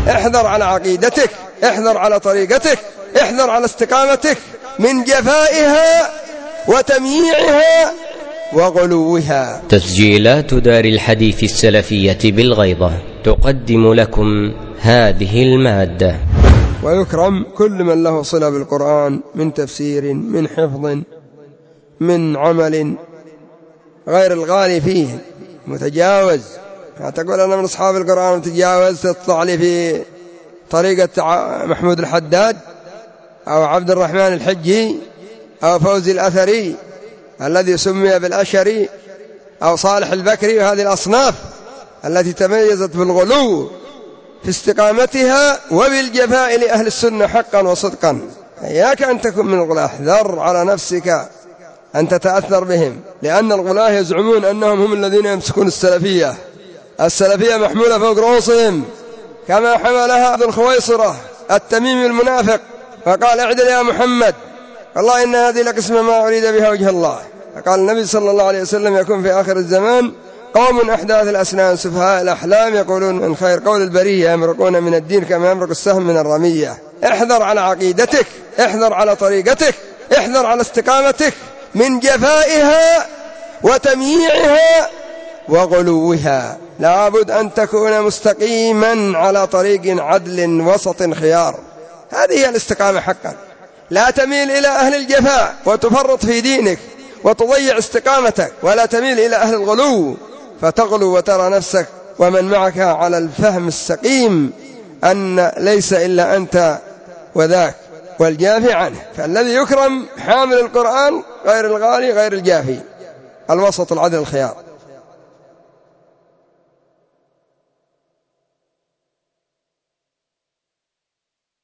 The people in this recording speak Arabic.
احذر على عقيدتك، احذر على طريقتك، احذر على استقامتك من جفائها وتمييعها وغلوها. تسجيلات دار الحديث السلفية بالغيضة تقدم لكم هذه المادة. ويكرم كل من له صلة بالقرآن من تفسير، من حفظ، من عمل، غير الغالي فيه متجاوز. تقول أنا من أصحاب القرآن متجاوز، تطلع لي في طريقة محمود الحداد أو عبد الرحمن الحجي أو فوزي الأثري الذي سمي بالأشري أو صالح البكري، وهذه الأصناف التي تميزت بالغلو في استقامتها وبالجفاء لأهل السنة حقا وصدقا. إياك أن تكون من الغلاة، احذر على نفسك أن تتأثر بهم، لأن الغلاة يزعمون أنهم هم الذين يمسكون السلفية. السلفية محمولة فوق رؤوسهم كما حملها ذو الخويصرة التميمي المنافق، فقال اعدل يا محمد والله إن هذه لقسمة ما أريد بها وجه الله. فقال النبي صلى الله عليه وسلم يكون في آخر الزمان قوم أحداث الأسنان سفهاء الأحلام يقولون من خير قول البرية يمرقون من الدين كما يمرق السهم من الرمية. احذر على عقيدتك، احذر على طريقتك، احذر على استقامتك من جفائها وتمييعها وغلوها. لابد أن تكون مستقيما على طريق عدل وسط خيار، هذه هي الاستقامة حقا. لا تميل إلى أهل الجفاء وتفرط في دينك وتضيع استقامتك، ولا تميل إلى أهل الغلو فتغلو وترى نفسك ومن معك على الفهم السقيم أن ليس إلا أنت وذاك والجافي عنه. فالذي يكرم حامل القرآن غير الغالي غير الجافي، الوسط العدل الخيار.